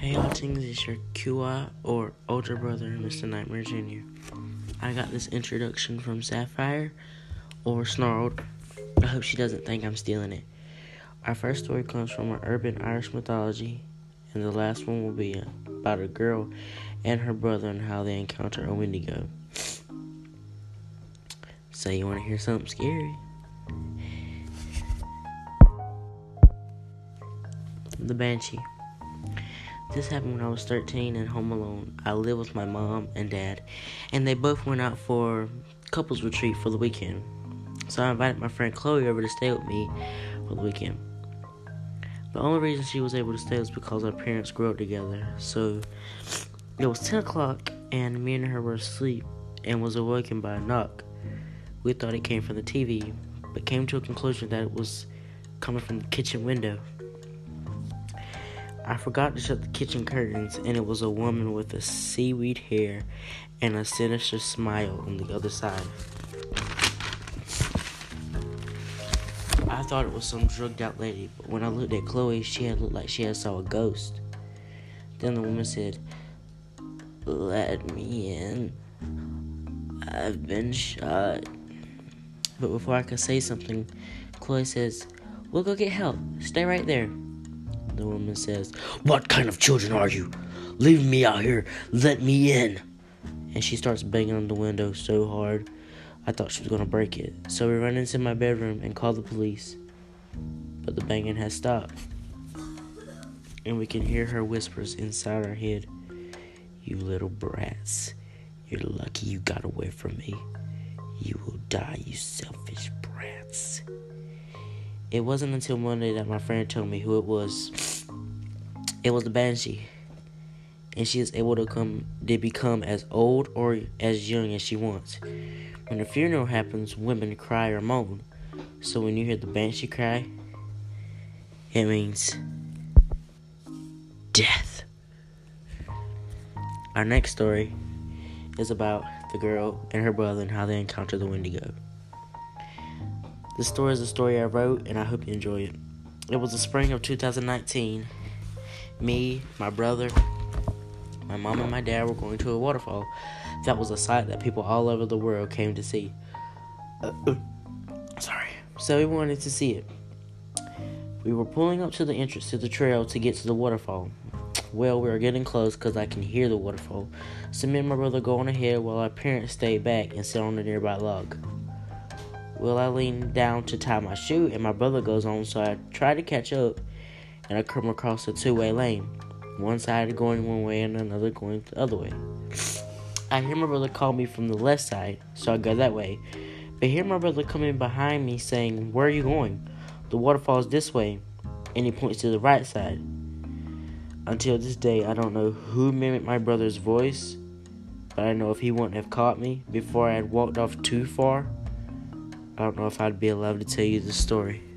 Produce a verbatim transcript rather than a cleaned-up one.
Hey all things, it's your Q I or older brother, Mister Nightmare Junior I got this introduction from Sapphire or Snarled. I hope she doesn't think I'm stealing it. Our first story comes from an urban Irish mythology, and the last one will be about a girl and her brother and how they encounter a Wendigo. So you want to hear something scary? The Banshee. This happened when I was thirteen and home alone. I lived with my mom and dad, and they both went out for couples retreat for the weekend. So I invited my friend Chloe over to stay with me for the weekend. The only reason she was able to stay was because our parents grew up together. So it was ten o'clock, and me and her were asleep and was awakened by a knock. We thought it came from the T V, but came to a conclusion that it was coming from the kitchen window. I forgot to shut the kitchen curtains, and it was a woman with a seaweed hair and a sinister smile on the other side. I thought it was some drugged out lady, but when I looked at Chloe, she had looked like she had saw a ghost. Then the woman said, "Let me in. I've been shot." But before I could say something, Chloe says, "We'll go get help. Stay right there." The woman says, "What kind of children are you? Leave me out here. Let me in." And she starts banging on the window so hard, I thought she was going to break it. So we run into my bedroom and call the police. But the banging has stopped. And we can hear her whispers inside our head. "You little brats. You're lucky you got away from me. You will die, you selfish brats." It wasn't until Monday that my friend told me who it was. It was the Banshee. And she is able to come to become as old or as young as she wants. When a funeral happens, women cry or moan. So when you hear the Banshee cry, it means death. Our next story is about the girl and her brother and how they encounter the Wendigo. This story is a story I wrote, and I hope you enjoy it. It was the spring of two thousand nineteen. Me, my brother, my mom, and my dad were going to a waterfall. That was a sight that people all over the world came to see. Uh, uh, sorry. So we wanted to see it. We were pulling up to the entrance to the trail to get to the waterfall. Well, we were getting close because I can hear the waterfall. So me and my brother go on ahead while our parents stay back and sit on a nearby log. Well, I lean down to tie my shoe, and my brother goes on, so I try to catch up, and I come across a two-way lane. One side going one way and another going the other way. I hear my brother call me from the left side, so I go that way. But I hear my brother coming behind me saying, "Where are you going? The waterfall's this way," and he points to the right side. Until this day, I don't know who mimicked my brother's voice, but I know if he wouldn't have caught me before I had walked off too far, I don't know if I'd be allowed to tell you the story.